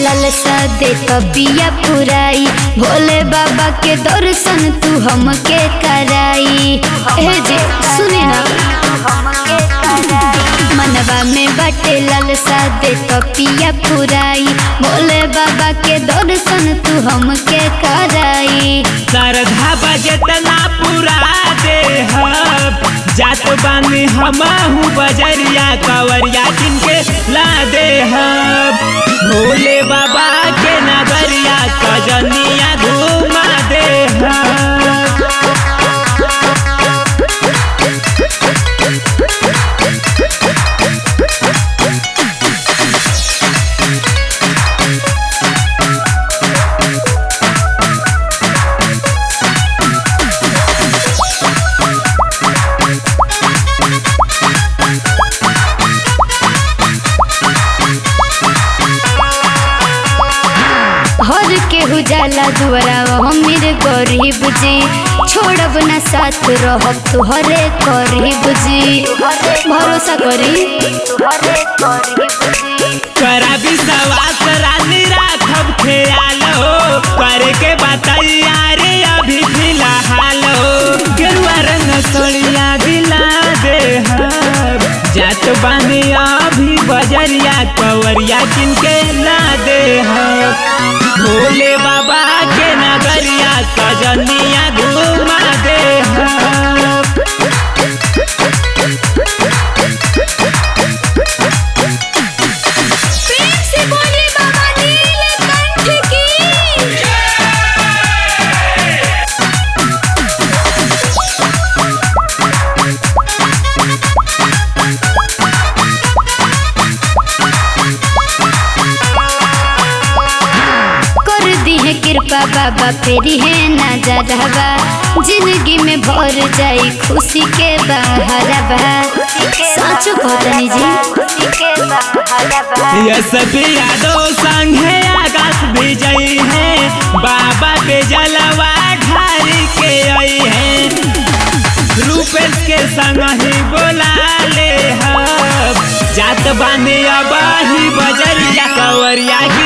लालसा दे तबिया पुराई, भोले बाबा के दर्शन तू हमके कराई। जी सुने ना, मनवा में बाटे लालसा दे तबिया पुराई, भोले बाबा के दर्शन तू हमके कराई। श्रद्धा बजतना पूरा दे जात बानी हमहू बजरिया कवरिया जिनके ला दे भोले बाबा के नगरिया कजनिया घुमा दे हर केहू जाला दुआरा अमीर गरीब जी, छोड़ब ना साथ रहब तुहरे करीब जी, भरोसा करी करा विश्वास रानी राखब ख्याल हो, करके बताइया रे अभी फिलहाल हो। गेरुआ रंग सड़िया दिला दे जात बानी अभी बजरिया कवरिया जिनके ला दे भोले बाबा के नगरिया कजनिया घुमा दे कृपा बाबा पेरी है ना जरहबा, जिंदगी में भर जाई खुशी के बहारबा। सच कहतनी जी ये सब यादों संग है आकाश विजयी है, बाबा पे जलवा ढारी के आई है। रूपेश के संग ही बोला ले जात बानी अब ही बजरिया कवरिया